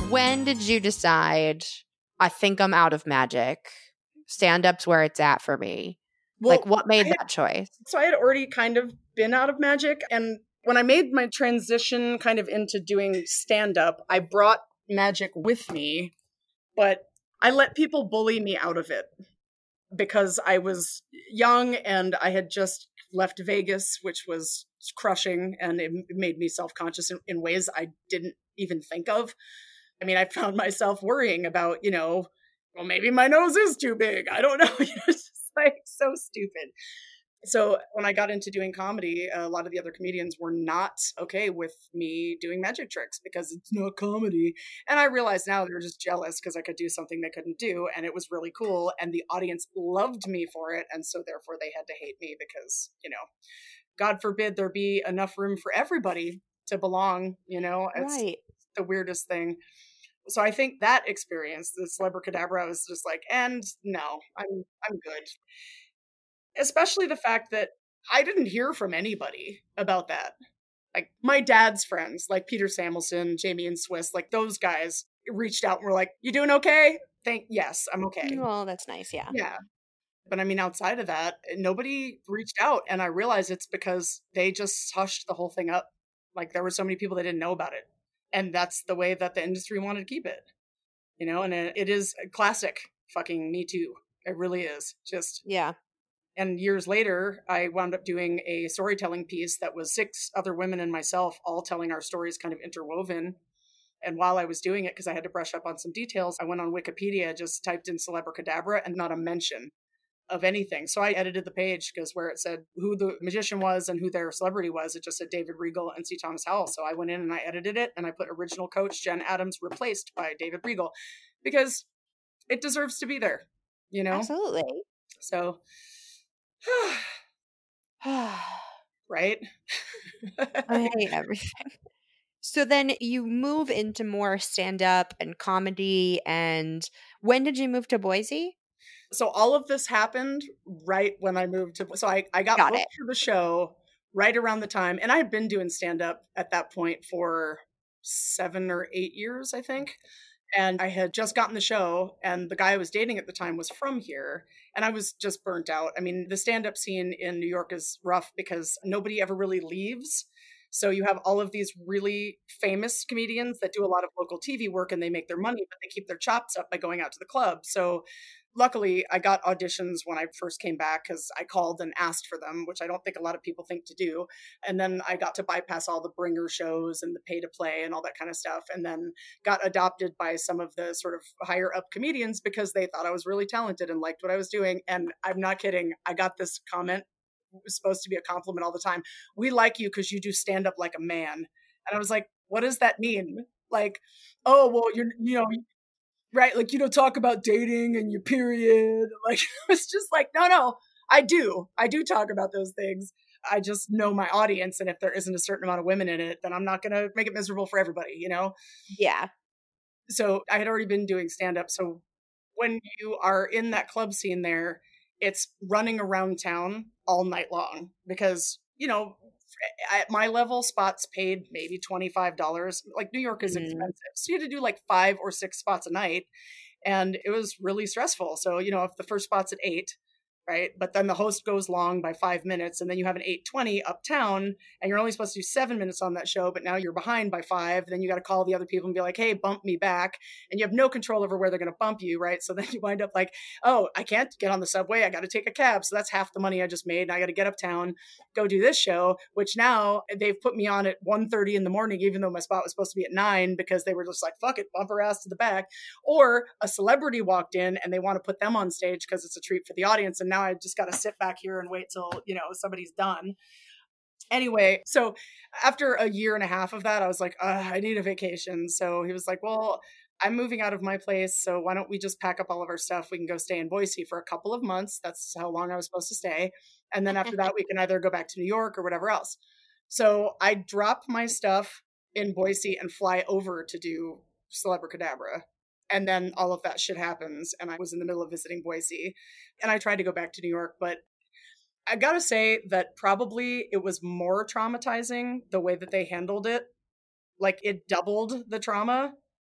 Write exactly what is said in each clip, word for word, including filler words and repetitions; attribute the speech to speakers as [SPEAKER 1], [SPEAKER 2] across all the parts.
[SPEAKER 1] When did you decide, I think I'm out of magic? Stand-up's where it's at for me.
[SPEAKER 2] Well,
[SPEAKER 1] like, what made
[SPEAKER 2] I had,
[SPEAKER 1] that choice?
[SPEAKER 2] So I had already kind of been out of magic. And when I made my transition kind of into doing stand-up, I brought magic with me, but I let people bully me out of it because I was young and I had just left Vegas, which was crushing, and it made me self-conscious in, in ways I didn't even think of. I mean, I found myself worrying about, you know, well, maybe my nose is too big. I don't know. It's just like so stupid. So when I got into doing comedy, a lot of the other comedians were not okay with me doing magic tricks because it's not comedy. And I realize now they were just jealous because I could do something they couldn't do. And it was really cool. And the audience loved me for it. And so therefore they had to hate me because, you know, God forbid there be enough room for everybody to belong, you know, it's
[SPEAKER 1] Right.
[SPEAKER 2] the weirdest thing. So I think that experience, the Celebracadabra, was just like, and no, I'm I'm good. Especially the fact that I didn't hear from anybody about that. Like my dad's friends, like Peter Samuelson, Jamie and Swiss, like those guys reached out and were like, "You doing okay?" Thank yes, I'm okay.
[SPEAKER 1] Well, that's nice, yeah.
[SPEAKER 2] Yeah. But I mean, outside of that, nobody reached out. And I realized it's because they just hushed the whole thing up. Like there were so many people that didn't know about it. And that's the way that the industry wanted to keep it. You know, and it, it is a classic fucking Me Too. It really is. Just
[SPEAKER 1] Yeah.
[SPEAKER 2] And years later, I wound up doing a storytelling piece that was six other women and myself all telling our stories kind of interwoven. And while I was doing it, because I had to brush up on some details, I went on Wikipedia, just typed in Celebracadabra and not a mention of anything. So I edited the page because where it said who the magician was and who their celebrity was, it just said David Regal and C. Thomas Howell. So I went in and I edited it and I put original coach Jen Adams replaced by David Regal because it deserves to be there, you know?
[SPEAKER 1] Absolutely.
[SPEAKER 2] So... right?
[SPEAKER 1] I hate everything. So then you move into more stand-up and comedy, and when did you move to Boise?
[SPEAKER 2] So all of this happened right when I moved to, so I, I got, got booked it. for the show right around the time, and I had been doing stand-up at that point for seven or eight years, I think. And I had just gotten the show, and the guy I was dating at the time was from here, and I was just burnt out. I mean, the stand-up scene in New York is rough because nobody ever really leaves. So you have all of these really famous comedians that do a lot of local T V work, and they make their money, but they keep their chops up by going out to the club. So luckily, I got auditions when I first came back because I called and asked for them, which I don't think a lot of people think to do. And then I got to bypass all the bringer shows and the pay to play and all that kind of stuff. And then got adopted by some of the sort of higher up comedians because they thought I was really talented and liked what I was doing. And I'm not kidding. I got this comment. It was supposed to be a compliment all the time. "We like you because you do stand up like a man." And I was like, what does that mean? Like, oh, well, you're, you know, right, like you don't talk about dating and your period. Like it's just like, no, no, I do. I do talk about those things. I just know my audience. And if there isn't a certain amount of women in it, then I'm not going to make it miserable for everybody, you know?
[SPEAKER 1] Yeah.
[SPEAKER 2] So I had already been doing stand-up. So when you are in that club scene there, it's running around town all night long because, you know, at my level, spots paid maybe twenty-five dollars. Like New York is mm. expensive. So you had to do like five or six spots a night. And it was really stressful. So, you know, if the first spot's at eight, right? But then the host goes long by five minutes and then you have an eight twenty uptown and you're only supposed to do seven minutes on that show, but now you're behind by five. Then you got to call the other people and be like, hey, bump me back. And you have no control over where they're going to bump you, right? So then you wind up like, oh, I can't get on the subway. I got to take a cab. So that's half the money I just made. And I got to get uptown, go do this show, which now they've put me on at one thirty in the morning, even though my spot was supposed to be at nine because they were just like, fuck it, bump her ass to the back. Or a celebrity walked in and they want to put them on stage because it's a treat for the audience. And now I just got to sit back here and wait till, you know, somebody's done. Anyway, so after a year and a half of that, I was like, I need a vacation. So he was like, well, I'm moving out of my place. So why don't we just pack up all of our stuff? We can go stay in Boise for a couple of months. That's how long I was supposed to stay. And then after that, we can either go back to New York or whatever else. So I drop my stuff in Boise and fly over to do Celebracadabra. And then all of that shit happens. And I was in the middle of visiting Boise. And I tried to go back to New York. But I got to say that probably it was more traumatizing the way that they handled it. Like it doubled the trauma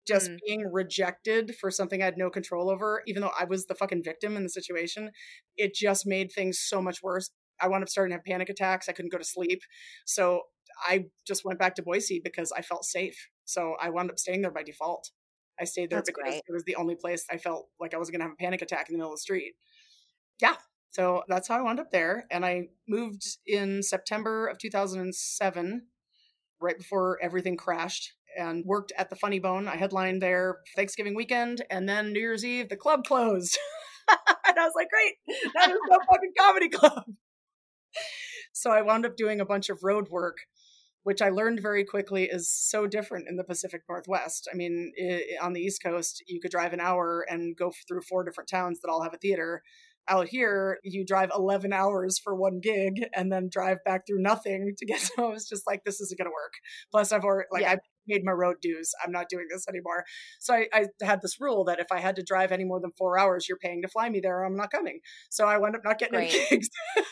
[SPEAKER 2] just
[SPEAKER 1] Mm.
[SPEAKER 2] being rejected for something I had no control over, even though I was the fucking victim in the situation, it just made things so much worse. I wound up starting to have panic attacks. I couldn't go to sleep. So I just went back to Boise because I felt safe. So I wound up staying there by default. I stayed there
[SPEAKER 1] That's
[SPEAKER 2] because
[SPEAKER 1] great.
[SPEAKER 2] it was the only place I felt like I was going to have a panic attack in the middle of the street. Yeah. So that's how I wound up there. And I moved in September of two thousand seven, right before everything crashed, and worked at the Funny Bone. I headlined there Thanksgiving weekend, and then New Year's Eve, the club closed. And I was like, great, now there's no fucking comedy club. So I wound up doing a bunch of road work, which I learned very quickly is so different in the Pacific Northwest. I mean, I- on the East Coast, you could drive an hour and go through four different towns that all have a theater. Out here, you drive eleven hours for one gig and then drive back through nothing to get. So I was just like, this isn't going to work. Plus, I've already, like,
[SPEAKER 1] Yeah.
[SPEAKER 2] I paid my road dues. I'm not doing this anymore. So I, I had this rule that if I had to drive any more than four hours, you're paying to fly me there, or I'm not coming. So I wound up not getting
[SPEAKER 1] Great.
[SPEAKER 2] any gigs.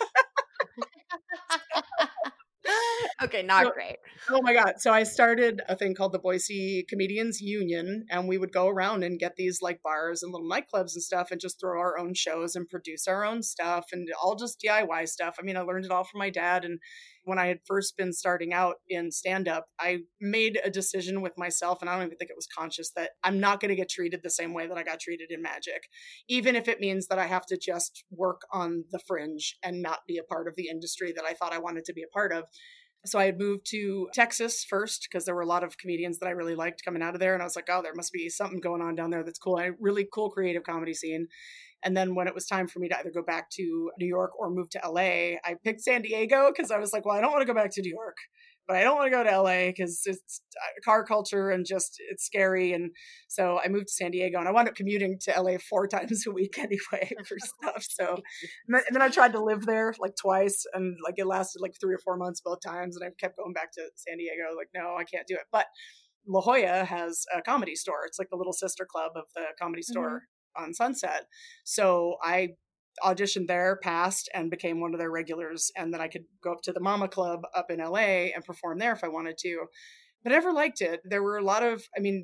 [SPEAKER 1] Okay, not
[SPEAKER 2] So-
[SPEAKER 1] great.
[SPEAKER 2] Oh my God. So I started a thing called the Boise Comedians Union, and we would go around and get these like bars and little nightclubs and stuff and just throw our own shows and produce our own stuff and all just D I Y stuff. I mean, I learned it all from my dad. And when I had first been starting out in stand-up, I made a decision with myself, and I don't even think it was conscious, that I'm not going to get treated the same way that I got treated in magic, even if it means that I have to just work on the fringe and not be a part of the industry that I thought I wanted to be a part of. So I had moved to Texas first because there were a lot of comedians that I really liked coming out of there. And I was like, oh, there must be something going on down there that's cool. A really cool creative comedy scene. And then when it was time for me to either go back to New York or move to L A, I picked San Diego because I was like, well, I don't want to go back to New York, but I don't want to go to L A because it's car culture and just it's scary. And so I moved to San Diego, and I wound up commuting to L A four times a week anyway for stuff. So and then, and then I tried to live there like twice, and like it lasted like three or four months both times, and I kept going back to San Diego. Like, no, I can't do it. But La Jolla has a comedy store. It's like the little sister club of the Comedy Store mm-hmm. on Sunset. So I auditioned there, passed, and became one of their regulars. And then I could go up to the Mama Club up in L A and perform there if I wanted to. But I never liked it. There were a lot of, I mean,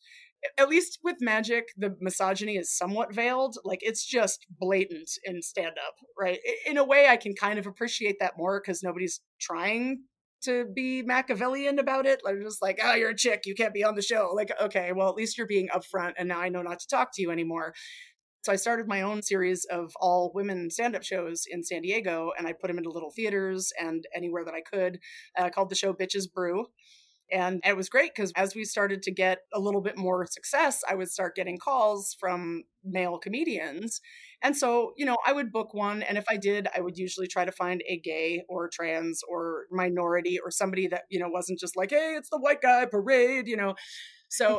[SPEAKER 2] at least with magic, the misogyny is somewhat veiled. Like, it's just blatant in stand-up, right? In a way, I can kind of appreciate that more because nobody's trying to be Machiavellian about it. Like, just like, oh, you're a chick, you can't be on the show. Like, okay, well, at least you're being upfront, and now I know not to talk to you anymore. So I started my own series of all women stand-up shows in San Diego, and I put them into little theaters and anywhere that I could. I uh, called the show Bitches Brew. And it was great because as we started to get a little bit more success, I would start getting calls from male comedians. And so, you know, I would book one. And if I did, I would usually try to find a gay or trans or minority or somebody that, you know, wasn't just like, hey, it's the white guy parade, you know. So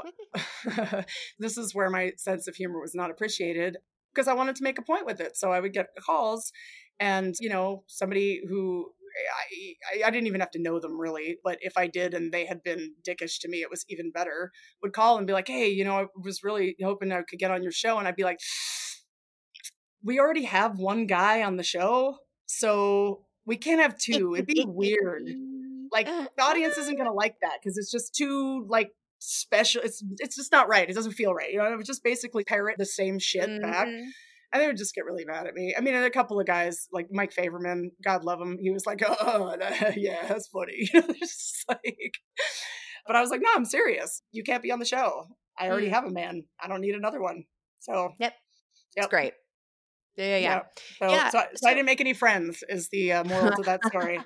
[SPEAKER 2] this is where my sense of humor was not appreciated because I wanted to make a point with it. So I would get calls and, you know, somebody who I, I, I didn't even have to know them really, but if I did and they had been dickish to me, it was even better, would call and be like, hey, you know, I was really hoping I could get on your show. And I'd be like, we already have one guy on the show, so we can't have two. It'd be weird. Like, the audience isn't going to like that because it's just too, like, special. It's it's just not right. It doesn't feel right. You know, I would just basically parrot the same shit mm-hmm. back. And they would just get really mad at me. I mean, and a couple of guys, like Mike Favorman, God love him, he was like, oh, yeah, that's funny. Just like, but I was like, no, I'm serious. You can't be on the show. I already mm. have a man. I don't need another one. So,
[SPEAKER 1] yep.
[SPEAKER 2] Yep.
[SPEAKER 1] It's great. Yeah, yeah, yeah.
[SPEAKER 2] yeah. So,
[SPEAKER 1] yeah.
[SPEAKER 2] So, so, so I didn't make any friends is the uh, moral to that story.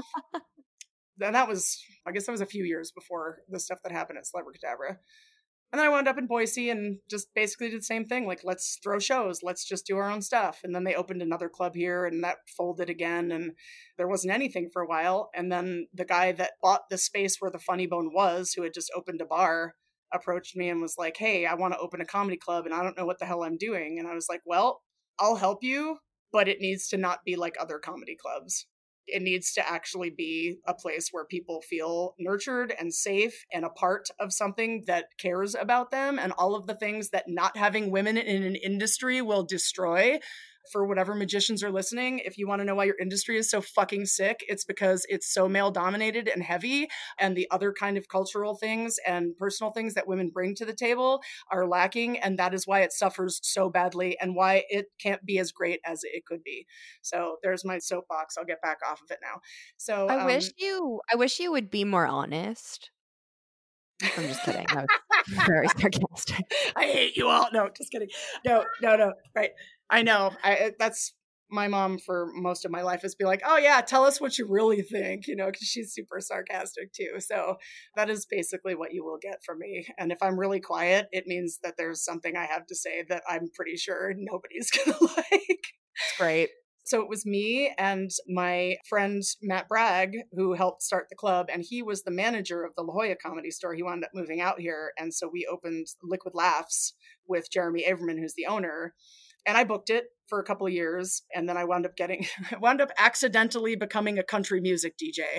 [SPEAKER 2] And that was, I guess that was a few years before the stuff that happened at Celebrecadabra. And then I wound up in Boise and just basically did the same thing. Like, let's throw shows. Let's just do our own stuff. And then they opened another club here and that folded again. And there wasn't anything for a while. And then the guy that bought the space where the Funny Bone was, who had just opened a bar, approached me and was like, hey, I want to open a comedy club and I don't know what the hell I'm doing. And I was like, well, I'll help you, but it needs to not be like other comedy clubs. It needs to actually be a place where people feel nurtured and safe and a part of something that cares about them and all of the things that not having women in an industry will destroy. For whatever magicians are listening, if you want to know why your industry is so fucking sick, it's because it's so male dominated and heavy, and the other kind of cultural things and personal things that women bring to the table are lacking. And that is why it suffers so badly and why it can't be as great as it could be. So there's my soapbox. I'll get back off of it now. So
[SPEAKER 1] I
[SPEAKER 2] um,
[SPEAKER 1] wish you I wish you would be more honest. I'm just kidding. That was very sarcastic.
[SPEAKER 2] I hate you all. No, just kidding. No, no, no. Right. I know. I that's my mom for most of my life has been like, oh yeah, tell us what you really think, you know, because she's super sarcastic too. So that is basically what you will get from me. And if I'm really quiet, it means that there's something I have to say that I'm pretty sure nobody's gonna like.
[SPEAKER 1] Great.
[SPEAKER 2] So it was me and my friend Matt Bragg who helped start the club, and he was the manager of the La Jolla Comedy Store. He wound up moving out here, and so we opened Liquid Laughs with Jeremy Averman, who's the owner. And I booked it for a couple of years, and then I wound up getting, I wound up accidentally becoming a country music D J.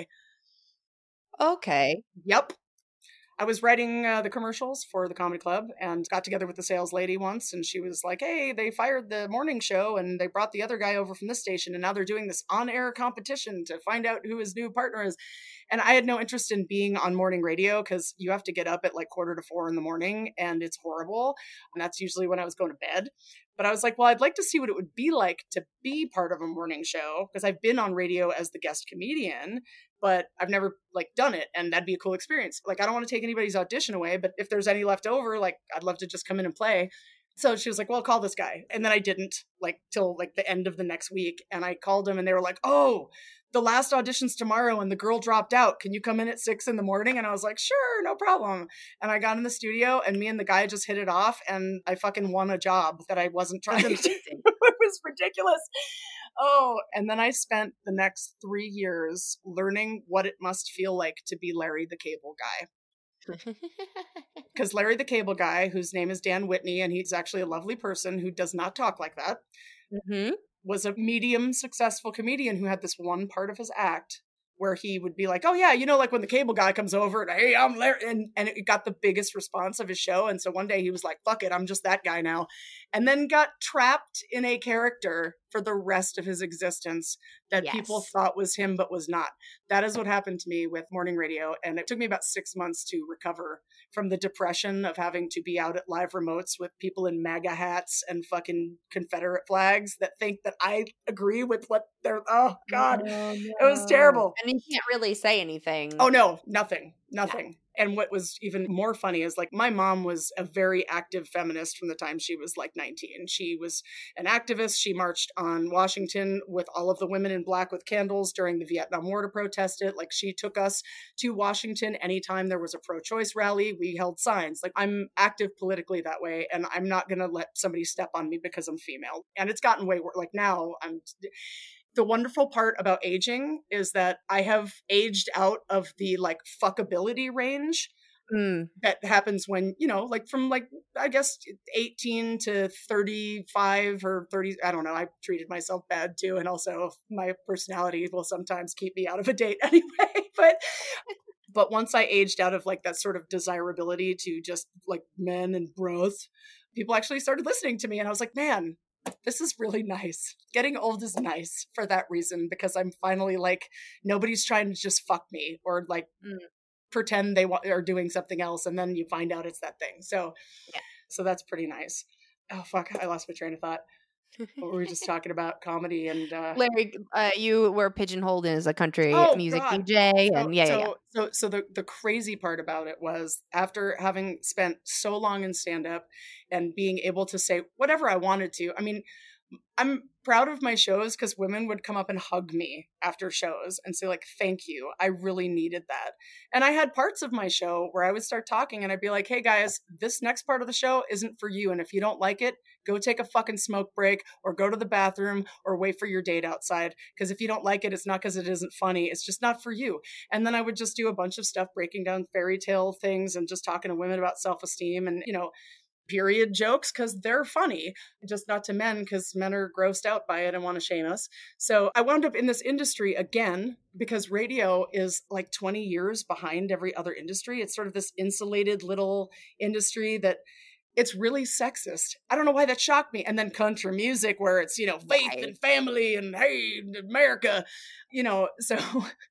[SPEAKER 1] Okay.
[SPEAKER 2] Yep. I was writing uh, the commercials for the comedy club and got together with the sales lady once, and she was like, hey, they fired the morning show and they brought the other guy over from this station, and now they're doing this on-air competition to find out who his new partner is. And I had no interest in being on morning radio because you have to get up at like quarter to four in the morning, and it's horrible. And that's usually when I was going to bed. But I was like, well, I'd like to see what it would be like to be part of a morning show, because I've been on radio as the guest comedian, but I've never like done it, and that'd be a cool experience. Like, I don't want to take anybody's audition away, but if there's any left over, like, I'd love to just come in and play. So she was like, well, call this guy. And then I didn't, like, till like the end of the next week. And I called him and they were like, oh, the last audition's tomorrow and the girl dropped out. Can you come in at six in the morning? And I was like, sure, no problem. And I got in the studio and me and the guy just hit it off, and I fucking won a job that I wasn't trying to do. It was ridiculous. Oh, and then I spent the next three years learning what it must feel like to be Larry the Cable Guy. Because Larry the Cable Guy, whose name is Dan Whitney, and he's actually a lovely person who does not talk like that,
[SPEAKER 1] Mm-hmm.
[SPEAKER 2] was a medium successful comedian who had this one part of his act where he would be like, oh yeah, you know, like when the cable guy comes over and hey, I'm Larry, and, and it got the biggest response of his show. And so one day he was like, fuck it, I'm just that guy now. And then got trapped in a character for the rest of his existence that
[SPEAKER 1] Yes.
[SPEAKER 2] people thought was him, but was not. That is what happened to me with morning radio. And it took me about six months to recover from the depression of having to be out at live remotes with people in MAGA hats and fucking Confederate flags that think that I agree with what they're, oh God,
[SPEAKER 1] Oh,
[SPEAKER 2] it was terrible.
[SPEAKER 1] And you can't really say anything.
[SPEAKER 2] Oh no, nothing, nothing. And what was even more funny is like my mom was a very active feminist from the time she was like nineteen. She was an activist. She marched on Washington with all of the women in black with candles during the Vietnam War to protest it. Like, she took us to Washington anytime there was a pro-choice rally. We held signs. Like, I'm active politically that way, and I'm not going to let somebody step on me because I'm female. And it's gotten way worse. Like, now I'm... The wonderful part about aging is that I have aged out of the like fuckability range
[SPEAKER 1] Mm.
[SPEAKER 2] that happens when, you know, like from like, I guess eighteen to thirty-five or thirty. I don't know. I treated myself bad too. And also my personality will sometimes keep me out of a date anyway. But but once I aged out of like that sort of desirability to just like men and growth, people actually started listening to me. And I was like, man, this is really nice. Getting old is nice for that reason, because I'm finally like, nobody's trying to just fuck me or like mm. pretend they wa- are doing something else, and then you find out it's that thing. So, yeah. So that's pretty nice. Oh fuck, I lost my train of thought. What were we just talking about? Comedy and uh
[SPEAKER 1] Larry, uh, you were pigeonholed as a country
[SPEAKER 2] oh,
[SPEAKER 1] music
[SPEAKER 2] God.
[SPEAKER 1] D J, and
[SPEAKER 2] so,
[SPEAKER 1] yeah,
[SPEAKER 2] so,
[SPEAKER 1] yeah, yeah.
[SPEAKER 2] So, so the the crazy part about it was, after having spent so long in stand up and being able to say whatever I wanted to. I mean, I'm proud of my shows because women would come up and hug me after shows and say like, thank you. I really needed that. And I had parts of my show where I would start talking and I'd be like, hey guys, this next part of the show isn't for you. And if you don't like it, go take a fucking smoke break or go to the bathroom or wait for your date outside. Because if you don't like it, it's not because it isn't funny. It's just not for you. And then I would just do a bunch of stuff, breaking down fairy tale things and just talking to women about self-esteem and, you know, period jokes because they're funny, just not to men because men are grossed out by it and want to shame us. So I wound up in this industry again because radio is like twenty years behind every other industry. It's sort of this insulated little industry that it's really sexist. I don't know why that shocked me. And then country music where it's, you know, faith
[SPEAKER 1] Right.
[SPEAKER 2] and family and hey, America, you know, so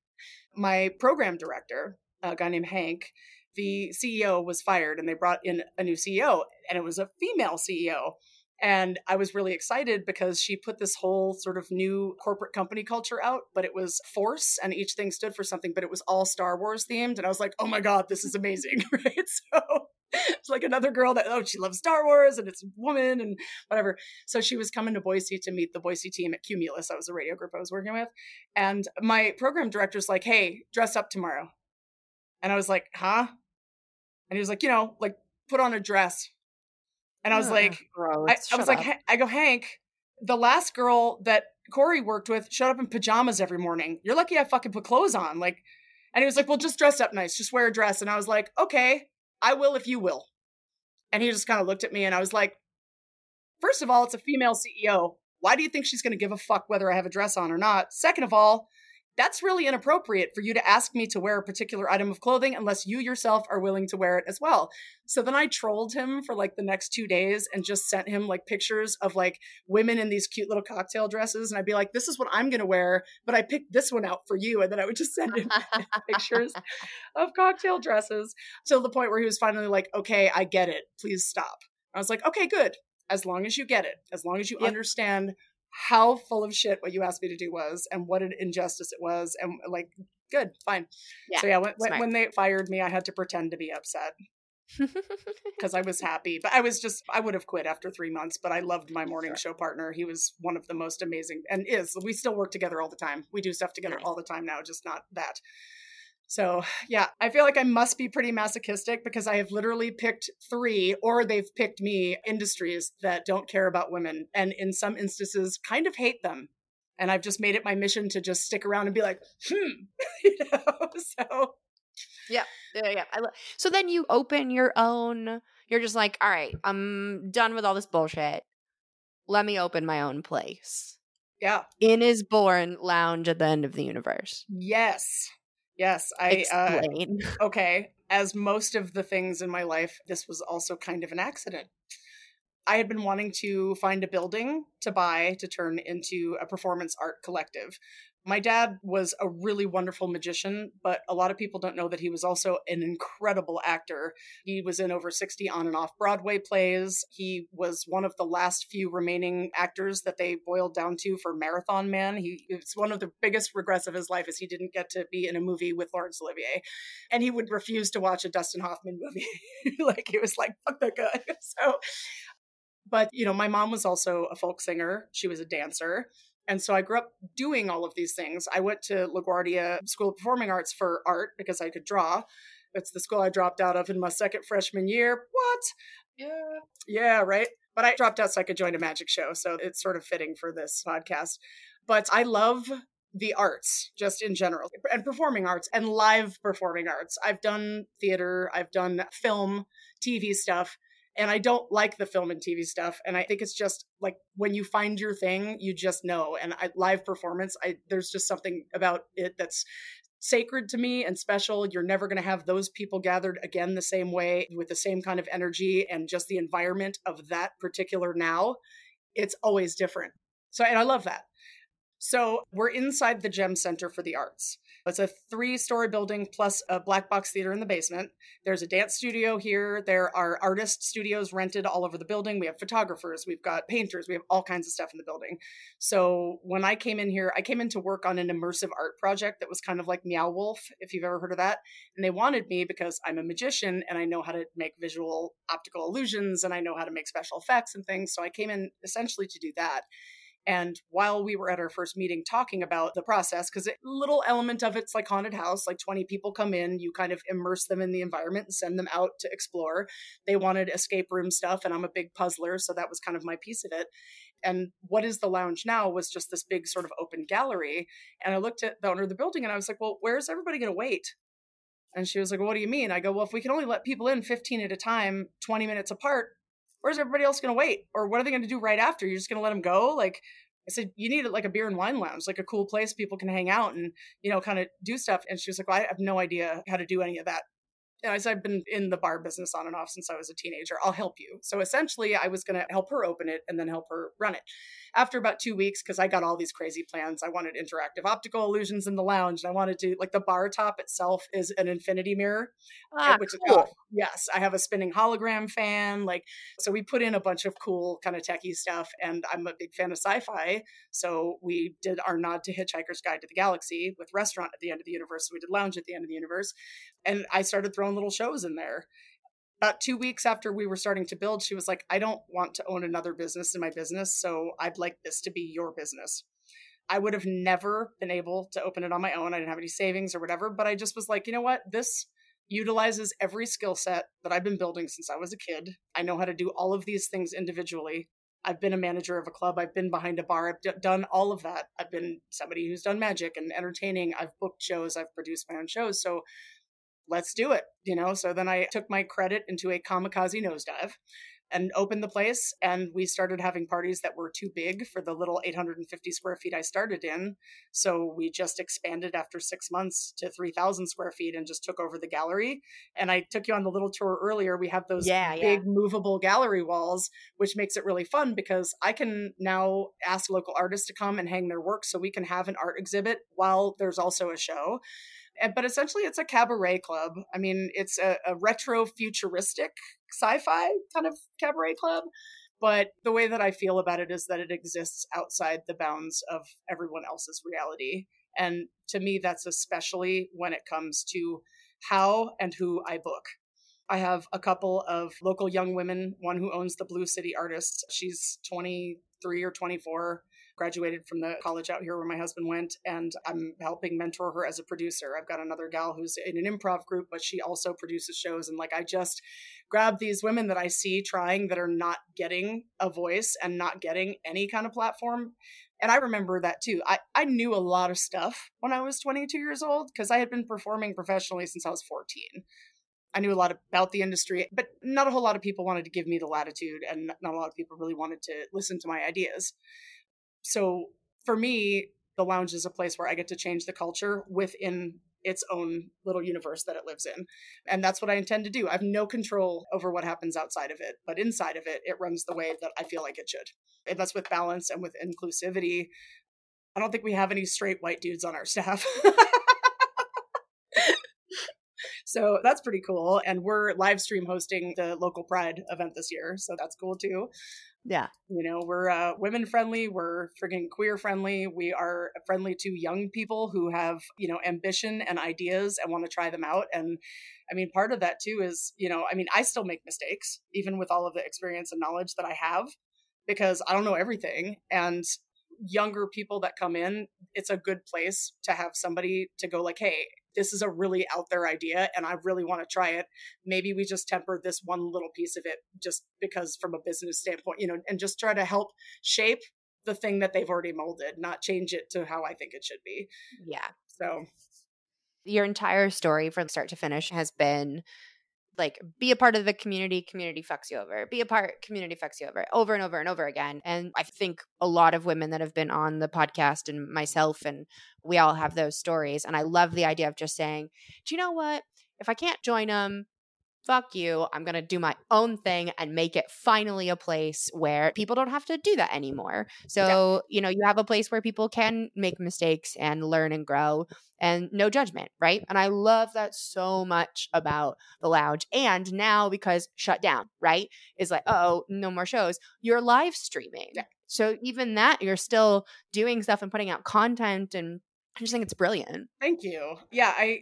[SPEAKER 2] my program director, a guy named Hank, the C E O was fired and they brought in a new C E O and it was a female C E O. And I was really excited because she put this whole sort of new corporate company culture out, but it was Force and each thing stood for something, but it was all Star Wars themed. And I was like, oh my God, this is amazing, right? So it's like another girl that, oh, she loves Star Wars and it's a woman and whatever. So she was coming to Boise to meet the Boise team at Cumulus. That was a radio group I was working with. And my program director's like, hey, dress up tomorrow. And I was like, huh? And he was like, you know, like put on a dress. And I was
[SPEAKER 1] Ugh,
[SPEAKER 2] like,
[SPEAKER 1] gross.
[SPEAKER 2] I, I
[SPEAKER 1] Shut
[SPEAKER 2] was like,
[SPEAKER 1] up.
[SPEAKER 2] "Ha- I go, Hank, the last girl that Corey worked with showed up in pajamas every morning. You're lucky I fucking put clothes on. Like, and he was like, well, just dress up nice. Just wear a dress. And I was like, okay, I will if you will. And he just kind of looked at me and I was like, first of all, it's a female C E O. Why do you think she's going to give a fuck whether I have a dress on or not? Second of all, that's really inappropriate for you to ask me to wear a particular item of clothing unless you yourself are willing to wear it as well. So then I trolled him for like the next two days and just sent him like pictures of like women in these cute little cocktail dresses. And I'd be like, this is what I'm going to wear, but I picked this one out for you. And then I would just send him pictures of cocktail dresses till the point where he was finally like, okay, I get it. Please stop. I was like, okay, good. As long as you get it, as long as you
[SPEAKER 1] Yep.
[SPEAKER 2] understand how full of shit what you asked me to do was and what an injustice it was. And like, good, fine.
[SPEAKER 1] Yeah,
[SPEAKER 2] so yeah, when, when,
[SPEAKER 1] smart.
[SPEAKER 2] when they fired me, I had to pretend to be upset because I was happy, but I was just, I would have quit after three months, but I loved my morning
[SPEAKER 1] Sure.
[SPEAKER 2] show partner. He was one of the most amazing and is, we still work together all the time. We do stuff together
[SPEAKER 1] Nice.
[SPEAKER 2] all the time now, just not that. So yeah, I feel like I must be pretty masochistic because I have literally picked three, or they've picked me, industries that don't care about women and in some instances kind of hate them. And I've just made it my mission to just stick around and be like, hmm, you know, so.
[SPEAKER 1] Yeah, yeah, yeah. I lo- so then you open your own, you're just like, all right, I'm done with all this bullshit. Let me open my own place.
[SPEAKER 2] Yeah.
[SPEAKER 1] In is born Lounge at the End of the Universe.
[SPEAKER 2] Yes. Yes. I, uh,
[SPEAKER 1] Explain.
[SPEAKER 2] okay. As most of the things in my life, this was also kind of an accident. I had been wanting to find a building to buy to turn into a performance art collective. My dad was a really wonderful magician, but a lot of people don't know that he was also an incredible actor. He was in over sixty on and off Broadway plays. He was one of the last few remaining actors that they boiled down to for Marathon Man. He it's one of the biggest regrets of his life is he didn't get to be in a movie with Laurence Olivier. And he would refuse to watch a Dustin Hoffman movie. Like he was like, fuck that guy. So but, you know, my mom was also a folk singer. She was a dancer. And so I grew up doing all of these things. I went to LaGuardia School of Performing Arts for art because I could draw. It's the school I dropped out of in my second freshman year. What? Yeah. Yeah, right. But I dropped out so I could join a magic show. So it's sort of fitting for this podcast. But I love the arts just in general and performing arts and live performing arts. I've done theater. I've done film, T V stuff. And I don't like the film and T V stuff. And I think it's just like when you find your thing, you just know. And I, live performance, I, there's just something about it that's sacred to me and special. You're never going to have those people gathered again the same way with the same kind of energy and just the environment of that particular now. It's always different. So, and I love that. So we're inside the Gem Center for the Arts. It's a three-story building plus a black box theater in the basement. There's a dance studio here. There are artist studios rented all over the building. We have photographers. We've got painters. We have all kinds of stuff in the building. So when I came in here, I came in to work on an immersive art project that was kind of like Meow Wolf, if you've ever heard of that. And they wanted me because I'm a magician and I know how to make visual optical illusions and I know how to make special effects and things. So I came in essentially to do that. And while we were at our first meeting talking about the process, because a little element of it's like haunted house, like twenty people come in, you kind of immerse them in the environment and send them out to explore. They wanted escape room stuff, and I'm a big puzzler, so that was kind of my piece of it. And what is the lounge now was just this big sort of open gallery. And I looked at the owner of the building and I was like, well, where's everybody going to wait? And she was like, well, what do you mean? I go, well, if we can only let people in fifteen at a time, twenty minutes apart, where's everybody else going to wait? Or what are they going to do right after? You're just going to let them go? Like, I said, you need like a beer and wine lounge, like a cool place people can hang out and, you know, kind of do stuff. And she was like, well, I have no idea how to do any of that. as I've been in the bar business on and off since I was a teenager, I'll help you. So essentially, I was going to help her open it and then help her run it. After about two weeks, because I got all these crazy plans, I wanted interactive optical illusions in the lounge. And I wanted to, like, the bar top itself is an infinity mirror,
[SPEAKER 1] Ah,
[SPEAKER 2] which is,
[SPEAKER 1] cool.
[SPEAKER 2] oh, yes, I have a spinning hologram fan. Like, so we put in a bunch of cool kind of techie stuff. And I'm a big fan of sci-fi. So we did our nod to Hitchhiker's Guide to the Galaxy with restaurant at the end of the universe. So we did lounge at the end of the universe. And I started throwing little shows in there. About two weeks after we were starting to build, she was like, I don't want to own another business in my business, so I'd like this to be your business. I would have never been able to open it on my own. I didn't have any savings or whatever, but I just was like, you know what? This utilizes every skill set that I've been building since I was a kid. I know how to do all of these things individually. I've been a manager of a club. I've been behind a bar. I've d- done all of that. I've been somebody who's done magic and entertaining. I've booked shows. I've produced my own shows. So let's do it, you know? So then I took my credit into a kamikaze nosedive and opened the place. And we started having parties that were too big for the little eight hundred fifty square feet I started in. So we just expanded after six months to three thousand square feet and just took over the gallery. And I took you on the little tour earlier. We have those
[SPEAKER 1] Yeah,
[SPEAKER 2] big
[SPEAKER 1] yeah.
[SPEAKER 2] movable gallery walls, which makes it really fun because I can now ask local artists to come and hang their work so we can have an art exhibit while there's also a show. But essentially it's a cabaret club. I mean, it's a, a retro futuristic sci-fi kind of cabaret club. But the way that I feel about it is that it exists outside the bounds of everyone else's reality. And to me, that's especially when it comes to how and who I book. I have a couple of local young women, one who owns the Blue City Artists. She's twenty-three or twenty-four, graduated from the college out here where my husband went, and I'm helping mentor her as a producer. I've got another gal who's in an improv group, but she also produces shows. And like, I just grab these women that I see trying that are not getting a voice and not getting any kind of platform. And I remember that too. I, I knew a lot of stuff when I was twenty-two years old because I had been performing professionally since I was fourteen. I knew a lot about the industry, but not a whole lot of people wanted to give me the latitude, and not a lot of people really wanted to listen to my ideas. So for me, the lounge is a place where I get to change the culture within its own little universe that it lives in. And that's what I intend to do. I have no control over what happens outside of it, but inside of it, it runs the way that I feel like it should. And that's with balance and with inclusivity. I don't think we have any straight white dudes on our staff. So that's pretty cool. And we're live stream hosting the local Pride event this year. So that's cool too.
[SPEAKER 1] Yeah.
[SPEAKER 2] You know, we're uh, women friendly. We're friggin' queer friendly. We are friendly to young people who have, you know, ambition and ideas and want to try them out. And I mean, part of that too is, you know, I mean, I still make mistakes, even with all of the experience and knowledge that I have, because I don't know everything. And younger people that come in, it's a good place to have somebody to go like, hey, this is a really out there idea and I really want to try it. Maybe we just temper this one little piece of it just because from a business standpoint, you know, and just try to help shape the thing that they've already molded, not change it to how I think it should be.
[SPEAKER 1] Yeah.
[SPEAKER 2] So
[SPEAKER 1] your entire story from start to finish has been like, be a part of the community, community fucks you over. Be a part, community fucks you over, over and over and over again. And I think a lot of women that have been on the podcast and myself, and we all have those stories. And I love the idea of just saying, do you know what? If I can't join them, fuck you. I'm going to do my own thing and make it finally a place where people don't have to do that anymore. So, yeah. you know, you have a place where people can make mistakes and learn and grow and no judgment, right? And I love that so much about the lounge. And now because shut down, right? Is like, oh, no more shows. You're live streaming. Yeah. So even that, you're still doing stuff and putting out content, and I just think it's brilliant.
[SPEAKER 2] Thank you. Yeah, I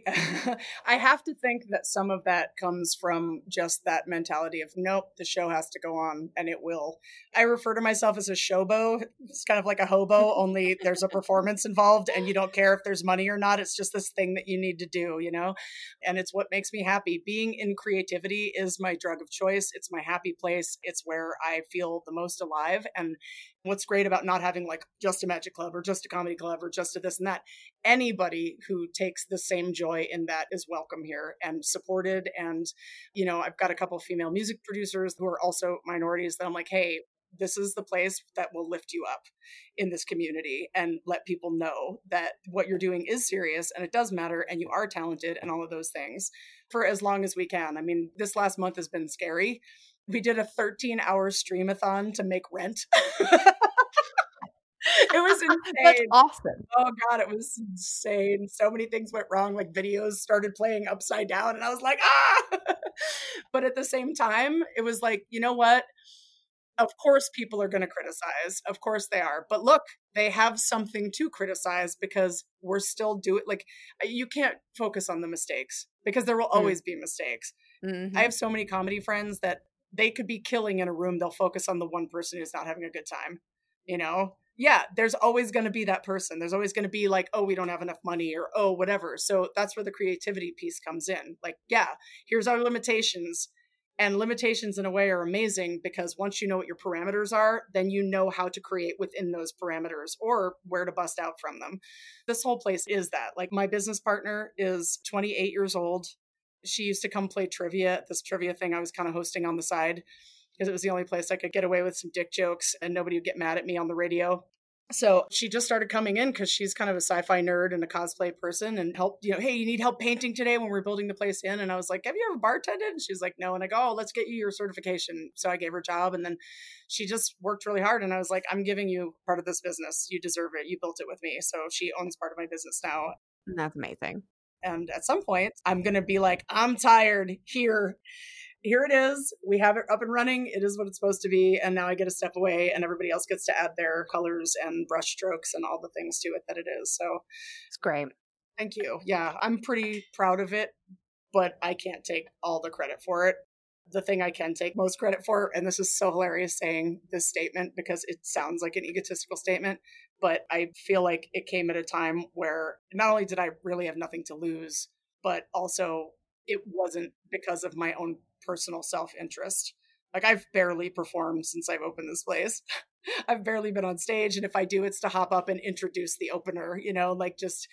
[SPEAKER 2] I have to think that some of that comes from just that mentality of, nope, the show has to go on, and it will. I refer to myself as a showbo. It's kind of like a hobo, only there's a performance involved and you don't care if there's money or not. It's just this thing that you need to do, you know? And it's what makes me happy. Being in creativity is my drug of choice. It's my happy place. It's where I feel the most alive. And what's great about not having like just a magic club or just a comedy club or just a this and that, anybody who takes the same joy in that is welcome here and supported. And, you know, I've got a couple of female music producers who are also minorities that I'm like, hey, this is the place that will lift you up in this community and let people know that what you're doing is serious and it does matter and you are talented and all of those things for as long as we can. I mean, this last month has been scary. We did a thirteen hour streamathon to make rent. It was insane.
[SPEAKER 1] That's awesome.
[SPEAKER 2] Oh God, it was insane. So many things went wrong. Like videos started playing upside down and I was like, ah! But at the same time, it was like, you know what? Of course people are going to criticize. Of course they are. But look, they have something to criticize because we're still doing, like, you can't focus on the mistakes because there will always mm. be mistakes. Mm-hmm. I have so many comedy friends that they could be killing in a room. They'll focus on the one person who's not having a good time, you know? Yeah, there's always going to be that person. There's always going to be like, oh, we don't have enough money or, oh, whatever. So that's where the creativity piece comes in. Like, yeah, here's our limitations. And limitations in a way are amazing because once you know what your parameters are, then you know how to create within those parameters or where to bust out from them. This whole place is that. Like, my business partner is twenty-eight years old. She used to come play trivia at this trivia thing I was kind of hosting on the side, because it was the only place I could get away with some dick jokes and nobody would get mad at me on the radio. So she just started coming in because she's kind of a sci-fi nerd and a cosplay person and help, you know, hey, you need help painting today when we're building the place in. And I was like, have you ever bartended? And she's like, no. And I go, oh, let's get you your certification. So I gave her a job and then she just worked really hard. And I was like, I'm giving you part of this business. You deserve it. You built it with me. So she owns part of my business now.
[SPEAKER 1] That's amazing.
[SPEAKER 2] And at some point I'm going to be like, I'm tired here. Here it is. We have it up and running. It is what it's supposed to be. And now I get to step away and everybody else gets to add their colors and brush strokes and all the things to it that it is. So
[SPEAKER 1] it's great.
[SPEAKER 2] Thank you. Yeah, I'm pretty proud of it, but I can't take all the credit for it. The thing I can take most credit for, and this is so hilarious saying this statement because it sounds like an egotistical statement, but I feel like it came at a time where not only did I really have nothing to lose, but also it wasn't because of my own personal self-interest. Like, I've barely performed since I've opened this place. I've barely been on stage. And if I do, it's to hop up and introduce the opener, you know, like just,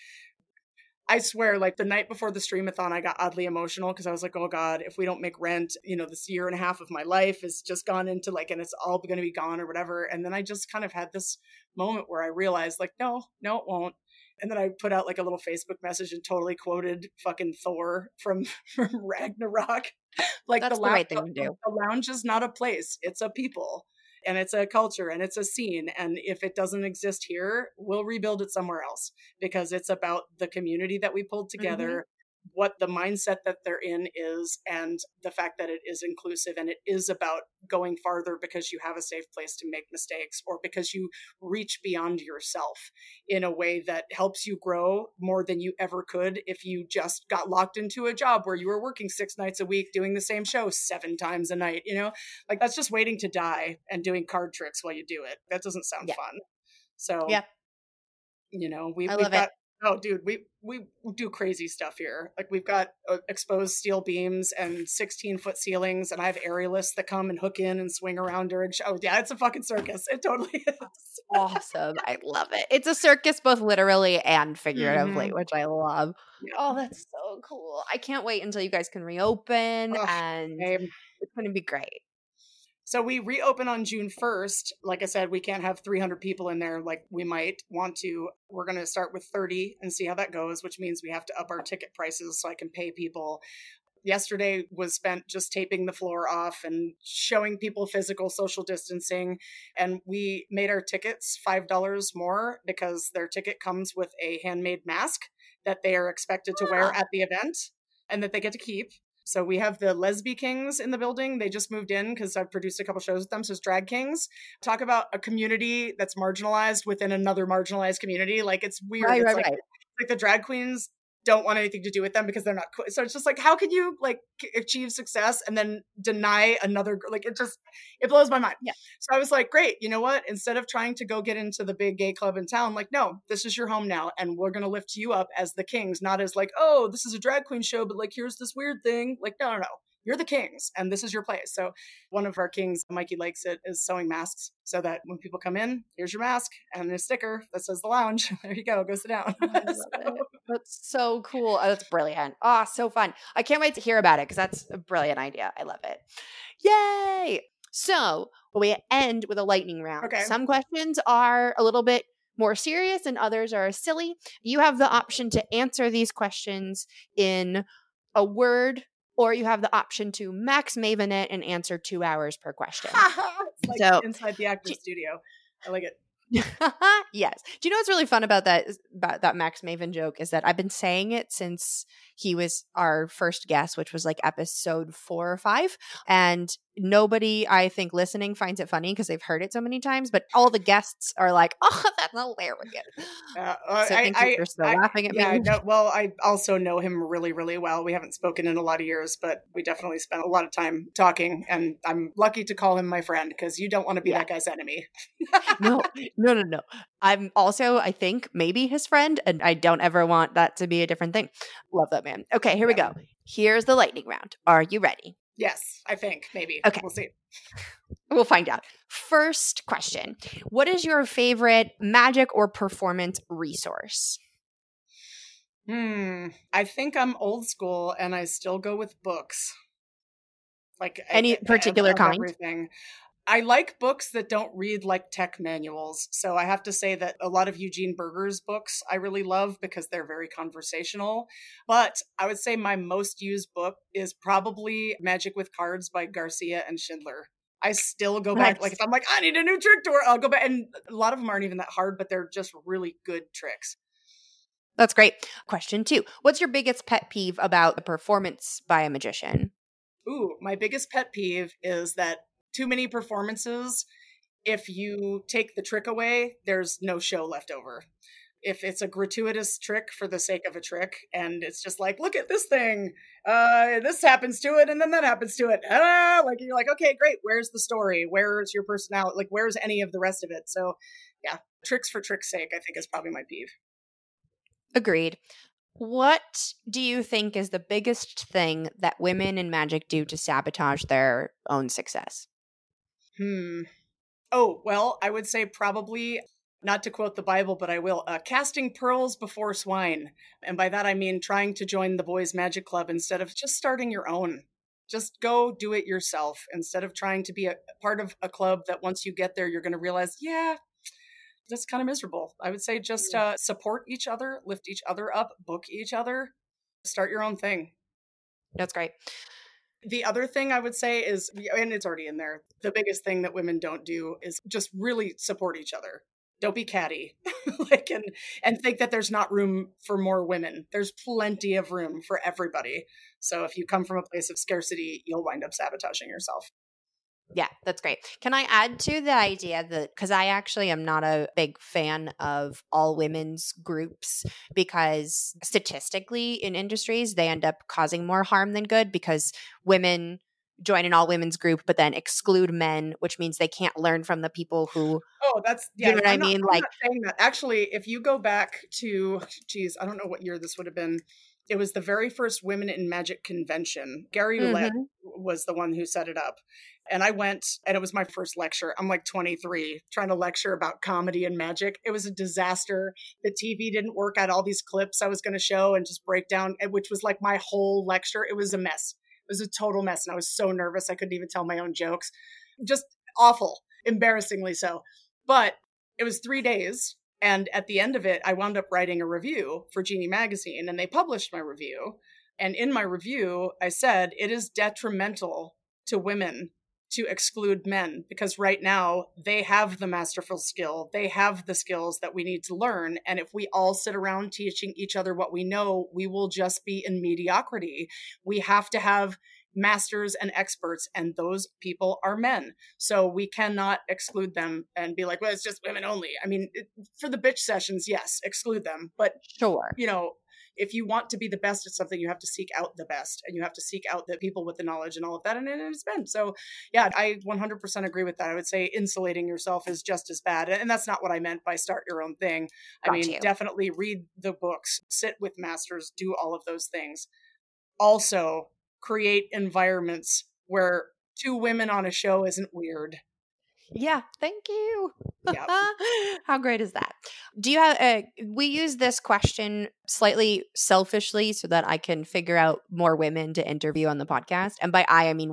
[SPEAKER 2] I swear, like the night before the streamathon, I got oddly emotional because I was like, oh God, if we don't make rent, you know, this year and a half of my life has just gone into like, and it's all going to be gone or whatever. And then I just kind of had this moment where I realized like, no, no, it won't. And then I put out like a little Facebook message and totally quoted fucking Thor from, from Ragnarok. Like,
[SPEAKER 1] that's
[SPEAKER 2] the,
[SPEAKER 1] the
[SPEAKER 2] la-
[SPEAKER 1] right thing to do.
[SPEAKER 2] The lounge is not a place. It's a people and it's a culture and it's a scene. And if it doesn't exist here, we'll rebuild it somewhere else because it's about the community that we pulled together. Mm-hmm. What the mindset that they're in is, and the fact that it is inclusive and it is about going farther because you have a safe place to make mistakes or because you reach beyond yourself in a way that helps you grow more than you ever could if you just got locked into a job where you were working six nights a week doing the same show seven times a night, you know, like that's just waiting to die and doing card tricks while you do it. That doesn't sound yeah. fun. So, yeah, you know, we,
[SPEAKER 1] I
[SPEAKER 2] we've
[SPEAKER 1] love
[SPEAKER 2] got,
[SPEAKER 1] it.
[SPEAKER 2] Oh, dude, we, we do crazy stuff here. Like, we've got uh, exposed steel beams and sixteen foot ceilings, and I have aerialists that come and hook in and swing around during show. Oh, yeah, it's a fucking circus. It totally is.
[SPEAKER 1] Awesome. I love it. It's a circus both literally and figuratively, mm-hmm. which I love. Yeah. Oh, that's so cool. I can't wait until you guys can reopen, oh, and same. It's going to be great.
[SPEAKER 2] So we reopen on June first. Like I said, we can't have three hundred people in there like we might want to. We're going to start with thirty and see how that goes, which means we have to up our ticket prices so I can pay people. Yesterday was spent just taping the floor off and showing people physical social distancing. And we made our tickets five dollars more because their ticket comes with a handmade mask that they are expected to wear at the event and that they get to keep. So we have the Lesbi Kings in the building. They just moved in because I've produced a couple shows with them. So it's Drag Kings. Talk about a community that's marginalized within another marginalized community. Like, it's weird.
[SPEAKER 1] Right,
[SPEAKER 2] it's
[SPEAKER 1] right,
[SPEAKER 2] like,
[SPEAKER 1] right.
[SPEAKER 2] like the drag queens don't want anything to do with them because they're not cool. So it's just like, how can you like achieve success and then deny another, like, it just, it blows my mind.
[SPEAKER 1] Yeah.
[SPEAKER 2] So I was like, great, you know what? Instead of trying to go get into the big gay club in town, like, no, this is your home now. And we're going to lift you up as the kings, not as like, oh, this is a drag queen show, but like, here's this weird thing. Like, no, no, no. You're the kings and this is your place. So one of our kings, Mikey likes it, is sewing masks so that when people come in, here's your mask and a sticker that says the lounge. There you go. Go sit down.
[SPEAKER 1] Oh, I love so. It. That's so cool. Oh, that's brilliant. Oh, so fun. I can't wait to hear about it because that's a brilliant idea. I love it. Yay. So but we end with a lightning round.
[SPEAKER 2] Okay.
[SPEAKER 1] Some questions are a little bit more serious and others are silly. You have the option to answer these questions in a word, or you have the option to max Maven it and answer two hours per question.
[SPEAKER 2] It's like
[SPEAKER 1] So-
[SPEAKER 2] inside the actor's studio. I like it.
[SPEAKER 1] Yes. Do you know what's really fun about that about that Max Maven joke is that I've been saying it since he was our first guest, which was like episode four or five. And nobody, I think, listening finds it funny because they've heard it so many times. But all the guests are like, "Oh, that's hilarious."
[SPEAKER 2] Uh, uh,
[SPEAKER 1] So
[SPEAKER 2] I,
[SPEAKER 1] thank you
[SPEAKER 2] I,
[SPEAKER 1] for still
[SPEAKER 2] I,
[SPEAKER 1] laughing at
[SPEAKER 2] yeah,
[SPEAKER 1] me.
[SPEAKER 2] no, well, I also know him really, really well. We haven't spoken in a lot of years, but we definitely spent a lot of time talking. And I'm lucky to call him my friend because you don't want to be
[SPEAKER 1] Yeah.
[SPEAKER 2] that guy's enemy.
[SPEAKER 1] No, no, no, no. I'm also, I think, maybe his friend, and I don't ever want that to be a different thing. Love that man. Okay, here we
[SPEAKER 2] Yeah.
[SPEAKER 1] go. Here's the lightning round. Are you ready?
[SPEAKER 2] Yes, I think maybe.
[SPEAKER 1] Okay.
[SPEAKER 2] We'll see.
[SPEAKER 1] We'll find out. First question. What is your favorite magic or performance resource?
[SPEAKER 2] Hmm. I think I'm old school and I still go with books. Like
[SPEAKER 1] Any
[SPEAKER 2] I- I-
[SPEAKER 1] particular
[SPEAKER 2] of
[SPEAKER 1] kind?
[SPEAKER 2] Everything. I like books that don't read like tech manuals. So I have to say that a lot of Eugene Berger's books I really love because they're very conversational. But I would say my most used book is probably Magic with Cards by Garcia and Schindler. I still go back,
[SPEAKER 1] Nice.
[SPEAKER 2] like if I'm like, I need a new trick door, I'll go back. And a lot of them aren't even that hard, but they're just really good tricks.
[SPEAKER 1] That's great. Question two. What's your biggest pet peeve about a performance by a magician?
[SPEAKER 2] Ooh, my biggest pet peeve is that too many performances, if you take the trick away, there's no show left over. If it's a gratuitous trick for the sake of a trick, and it's just like, look at this thing, uh, this happens to it, and then that happens to it. Ah, like you're like, okay, great. Where's the story? Where's your personality? Like, where's any of the rest of it? So, yeah, tricks for trick's sake, I think is probably my peeve.
[SPEAKER 1] Agreed. What do you think is the biggest thing that women in magic do to sabotage their own success?
[SPEAKER 2] Hmm. Oh, well, I would say probably, not to quote the Bible, but I will, uh, casting pearls before swine. And by that, I mean trying to join the boys' magic club instead of just starting your own. Just go do it yourself instead of trying to be a part of a club that once you get there, you're going to realize, yeah, that's kind of miserable. I would say just uh, support each other, lift each other up, book each other, start your own thing.
[SPEAKER 1] That's great.
[SPEAKER 2] The other thing I would say is, and it's already in there, the biggest thing that women don't do is just really support each other. Don't be catty, like, and and think that there's not room for more women. There's plenty of room for everybody. So if you come from a place of scarcity, you'll wind up sabotaging yourself.
[SPEAKER 1] Yeah, that's great. Can I add to the idea that, because I actually am not a big fan of all women's groups, because statistically in industries, they end up causing more harm than good because women join an all women's group, but then exclude men, which means they can't learn from the people who.
[SPEAKER 2] Oh, that's, yeah.
[SPEAKER 1] You know what
[SPEAKER 2] I'm
[SPEAKER 1] I
[SPEAKER 2] not-
[SPEAKER 1] mean?
[SPEAKER 2] I'm
[SPEAKER 1] Like,
[SPEAKER 2] not saying that. Actually, if you go back to, geez, I don't know what year this would have been. It was the very first Women in Magic convention. Gary Ouellette
[SPEAKER 1] Mhm.
[SPEAKER 2] was the one who set it up. And I went, and it was my first lecture. I'm like twenty-three, trying to lecture about comedy and magic. It was a disaster. The T V didn't work. I had all these clips I was going to show and just break down, which was like my whole lecture. It was a mess. It was a total mess. And I was so nervous. I couldn't even tell my own jokes. Just awful, embarrassingly so. But it was three days. And at the end of it, I wound up writing a review for Genie Magazine, and they published my review. And in my review, I said, it is detrimental to women to exclude men because right now they have the masterful skill. They have the skills that we need to learn. And if we all sit around teaching each other what we know, we will just be in mediocrity. We have to have masters and experts, and those people are men. So we cannot exclude them and be like, well, it's just women only. I mean, it, for the bitch sessions, yes, exclude them. But,
[SPEAKER 1] Sure.
[SPEAKER 2] you know, if you want to be the best at something, you have to seek out the best, and you have to seek out the people with the knowledge and all of that. And it has been. So yeah, I one hundred percent agree with that. I would say insulating yourself is just as bad. And that's not what I meant by start your own thing. I
[SPEAKER 1] Got
[SPEAKER 2] mean,
[SPEAKER 1] you.
[SPEAKER 2] definitely read the books, sit with masters, do all of those things. Also, create environments where two women on a show isn't weird.
[SPEAKER 1] Yeah, thank you.
[SPEAKER 2] Yeah.
[SPEAKER 1] How great is that? Do you have a, we use this question slightly selfishly so that I can figure out more women to interview on the podcast. And by I, I mean we,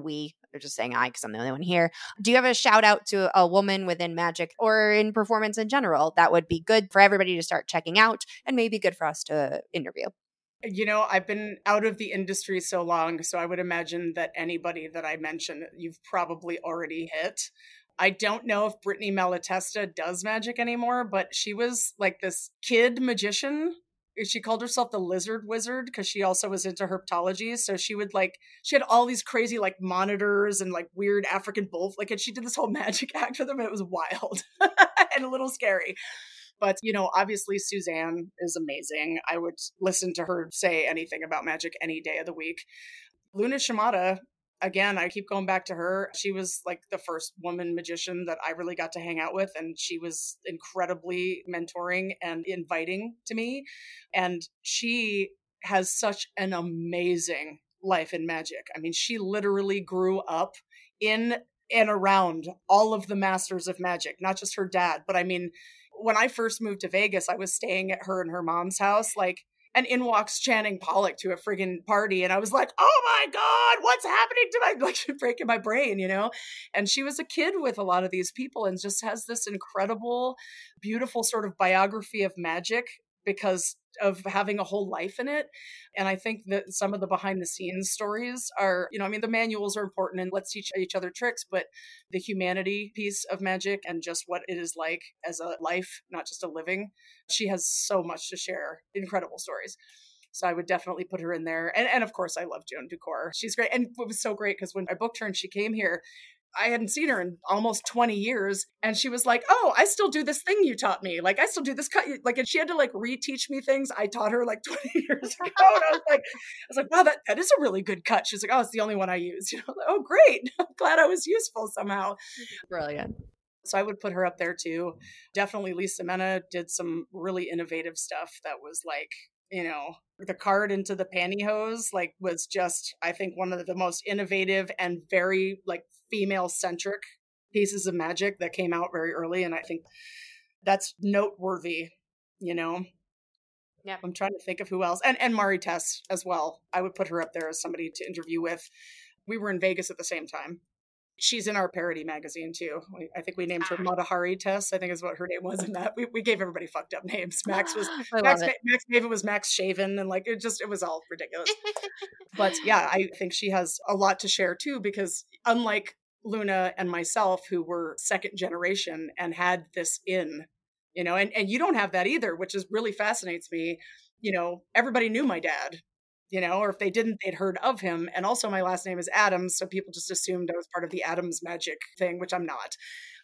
[SPEAKER 1] They're just saying I because I'm the only one here. Do you have a shout out to a woman within magic or in performance in general that would be good for everybody to start checking out and maybe good for us to interview?
[SPEAKER 2] You know, I've been out of the industry so long, so I would imagine that anybody that I mention, you've probably already hit. I don't know if Brittany Malatesta does magic anymore, but she was like this kid magician. She called herself the Lizard Wizard because she also was into herpetology. So she would like, she had all these crazy like monitors and like weird African bull, like, and she did this whole magic act for them. And it was wild and a little scary. But, you know, obviously Suzanne is amazing. I would listen to her say anything about magic any day of the week. Luna Shimada, again, I keep going back to her. She was like the first woman magician that I really got to hang out with. And she was incredibly mentoring and inviting to me. And she has such an amazing life in magic. I mean, she literally grew up in and around all of the masters of magic, not just her dad, but I mean, when I first moved to Vegas, I was staying at her and her mom's house, like, and in walks Channing Pollock to a friggin' party. And I was like, oh my God, what's happening to my, like, breaking my brain, you know? And she was a kid with a lot of these people and just has this incredible, beautiful sort of biography of magic because of having a whole life in it. And I think that some of the behind the scenes stories are, you know, I mean, the manuals are important and let's teach each other tricks, but the humanity piece of magic and just what it is like as a life, not just a living, she has so much to share. Incredible stories. So I would definitely put her in there. And, and of course, I love Joan Ducour. She's great. And it was so great because when I booked her and she came here, I hadn't seen her in almost twenty years. And she was like, oh, I still do this thing you taught me. Like, I still do this cut. Like, and she had to like reteach me things I taught her like twenty years ago. And I was like, I was like, wow, that, that is a really good cut. She's like, oh, it's the only one I use. You know, like, oh, great. I'm glad I was useful somehow.
[SPEAKER 1] Brilliant.
[SPEAKER 2] So I would put her up there too. Definitely Lisa Mena did some really innovative stuff that was like, you know, the card into the pantyhose, like was just, I think, one of the most innovative and very like female centric pieces of magic that came out very early. And I think that's noteworthy, you know?
[SPEAKER 1] Yeah.
[SPEAKER 2] I'm trying to think of who else. And, and Mari Tess as well. I would put her up there as somebody to interview with. We were in Vegas at the same time. She's in our parody magazine too. I think we named her Matahari Tess, I think is what her name was in that. We, we gave everybody fucked up names. Max was Max, Max Maven was Max Shaven, and like it just it was all ridiculous. But yeah, I think she has a lot to share too, because unlike Luna and myself, who were second generation and had this in, you know, and, and you don't have that either, which is really fascinates me. You know, everybody knew my dad. You know, or if they didn't, they'd heard of him. And also my last name is Adams, so people just assumed I was part of the Adams magic thing, which I'm not.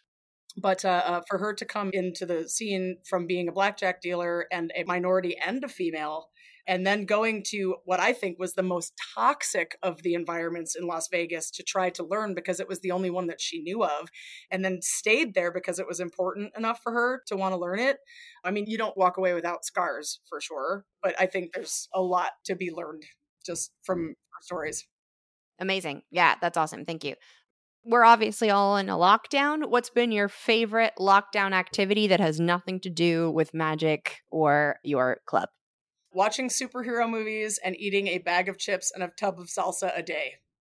[SPEAKER 2] But uh, uh, for her to come into the scene from being a blackjack dealer and a minority and a female, and then going to what I think was the most toxic of the environments in Las Vegas to try to learn because it was the only one that she knew of, and then stayed there because it was important enough for her to want to learn it. I mean, you don't walk away without scars for sure, but I think there's a lot to be learned just from her stories.
[SPEAKER 1] Amazing. Yeah, that's awesome. Thank you. We're obviously all in a lockdown. What's been your favorite lockdown activity that has nothing to do with magic or your club?
[SPEAKER 2] Watching superhero movies and eating a bag of chips and a tub of salsa a day.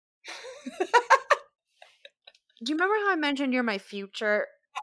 [SPEAKER 1] Do you remember how I mentioned you're my future?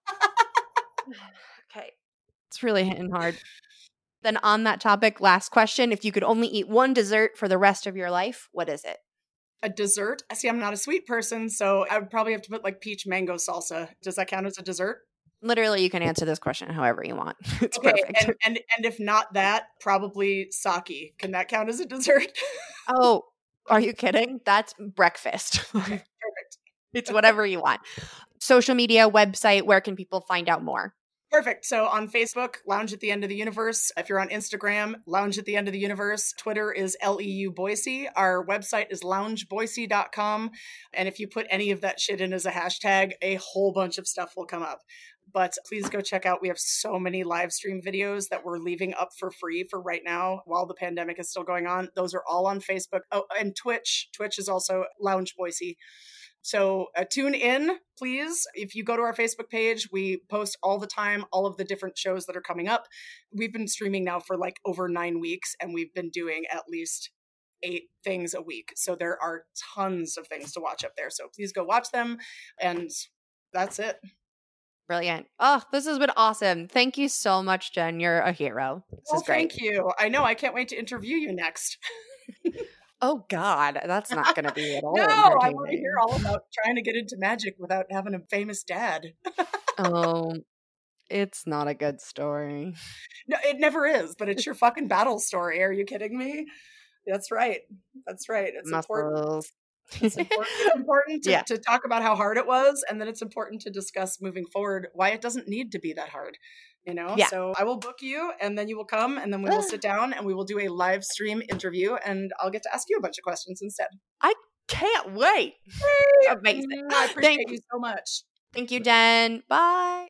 [SPEAKER 1] Okay. It's really hitting hard. Then on that topic, last question. If you could only eat one dessert for the rest of your life, what is it?
[SPEAKER 2] A dessert? See, I'm not a sweet person, so I would probably have to put like peach mango salsa. Does that count as a dessert?
[SPEAKER 1] Literally, you can answer this question however you want. It's
[SPEAKER 2] okay,
[SPEAKER 1] perfect.
[SPEAKER 2] And, and and if not that, probably sake. Can that count as a dessert?
[SPEAKER 1] Oh, are you kidding? That's breakfast.
[SPEAKER 2] Perfect.
[SPEAKER 1] It's whatever you want. Social media, website, where can people find out more?
[SPEAKER 2] Perfect. So on Facebook, Lounge at the End of the Universe. If you're on Instagram, Lounge at the End of the Universe. Twitter is L E U Boise. Our website is lounge boise dot com. And if you put any of that shit in as a hashtag, a whole bunch of stuff will come up. But please go check out. We have so many live stream videos that we're leaving up for free for right now while the pandemic is still going on. Those are all on Facebook. Oh, and Twitch. Twitch is also Lounge Boise. So uh, tune in, please. If you go to our Facebook page, we post all the time, all of the different shows that are coming up. We've been streaming now for like over nine weeks, and we've been doing at least eight things a week. So there are tons of things to watch up there. So please go watch them. And that's it.
[SPEAKER 1] Brilliant. Oh, this has been awesome. Thank you so much, Jen. You're a hero. This
[SPEAKER 2] well,
[SPEAKER 1] is great.
[SPEAKER 2] Thank you. I know. I can't wait to interview you next.
[SPEAKER 1] Oh, God. That's not going to be at all.
[SPEAKER 2] No, I want to hear all about trying to get into magic without having a famous dad.
[SPEAKER 1] Oh, it's not a good story.
[SPEAKER 2] No, it never is, but it's your fucking battle story. Are you kidding me? That's right. That's right. It's
[SPEAKER 1] Muscles.
[SPEAKER 2] important. It's important, it's important to,
[SPEAKER 1] Yeah.
[SPEAKER 2] to talk about how hard it was, and then it's important to discuss moving forward why it doesn't need to be that hard. You know,
[SPEAKER 1] Yeah.
[SPEAKER 2] so I will book you, and then you will come, and then we will sit down, and we will do a live stream interview, and I'll get to ask you a bunch of questions instead.
[SPEAKER 1] I can't wait.
[SPEAKER 2] Yay!
[SPEAKER 1] Amazing.
[SPEAKER 2] I appreciate
[SPEAKER 1] Thank
[SPEAKER 2] you so much.
[SPEAKER 1] Thank you, Jen. Bye.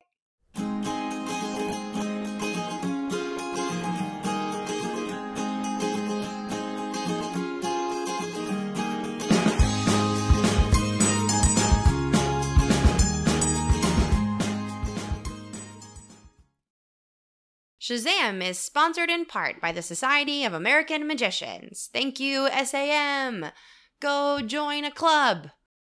[SPEAKER 1] Shazam is sponsored in part by the Society of American Magicians. Thank you, S A M. Go join a club.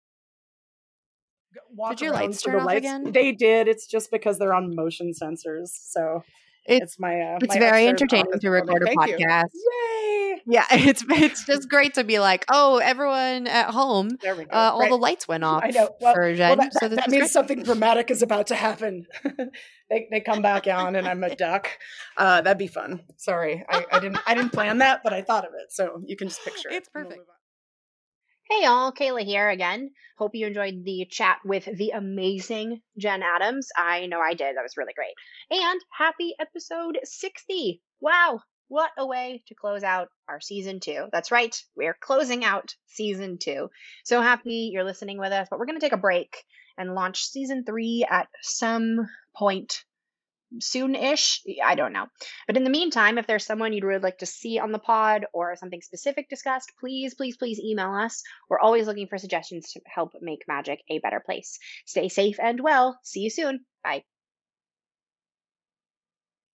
[SPEAKER 2] Walk
[SPEAKER 1] Did your
[SPEAKER 2] around
[SPEAKER 1] lights
[SPEAKER 2] for
[SPEAKER 1] turn
[SPEAKER 2] the
[SPEAKER 1] off again?
[SPEAKER 2] They did. It's just because they're on motion sensors. So
[SPEAKER 1] It-
[SPEAKER 2] it's my. Uh,
[SPEAKER 1] It's
[SPEAKER 2] my
[SPEAKER 1] very
[SPEAKER 2] upstairs
[SPEAKER 1] entertaining
[SPEAKER 2] office
[SPEAKER 1] to
[SPEAKER 2] building.
[SPEAKER 1] record a
[SPEAKER 2] Thank you.
[SPEAKER 1] podcast.
[SPEAKER 2] Yay!
[SPEAKER 1] Yeah, it's it's just great to be like, oh, everyone at home,
[SPEAKER 2] There we go.
[SPEAKER 1] uh, all
[SPEAKER 2] Right.
[SPEAKER 1] the lights went off
[SPEAKER 2] I know. Well,
[SPEAKER 1] for
[SPEAKER 2] well,
[SPEAKER 1] Jen.
[SPEAKER 2] that,
[SPEAKER 1] so
[SPEAKER 2] that,
[SPEAKER 1] this
[SPEAKER 2] that
[SPEAKER 1] is
[SPEAKER 2] means
[SPEAKER 1] great.
[SPEAKER 2] something dramatic is about to happen. they they come back on, and I'm a duck. Uh, that'd be fun. Sorry, I, I didn't I didn't plan that, but I thought of it, so you can just picture it.
[SPEAKER 1] It's
[SPEAKER 2] And we'll
[SPEAKER 1] perfect.
[SPEAKER 2] move on.
[SPEAKER 3] Hey y'all, Kayla here again. Hope you enjoyed the chat with the amazing Jen Adams. I know I did. That was really great. And happy episode sixty. Wow, what a way to close out our season two. That's right, we're closing out season two. So happy you're listening with us, but we're going to take a break and launch season three at some point soon-ish. I don't know. But in the meantime, if there's someone you'd really like to see on the pod or something specific discussed, please, please, please email us. We're always looking for suggestions to help make magic a better place. Stay safe and well. See you soon. Bye.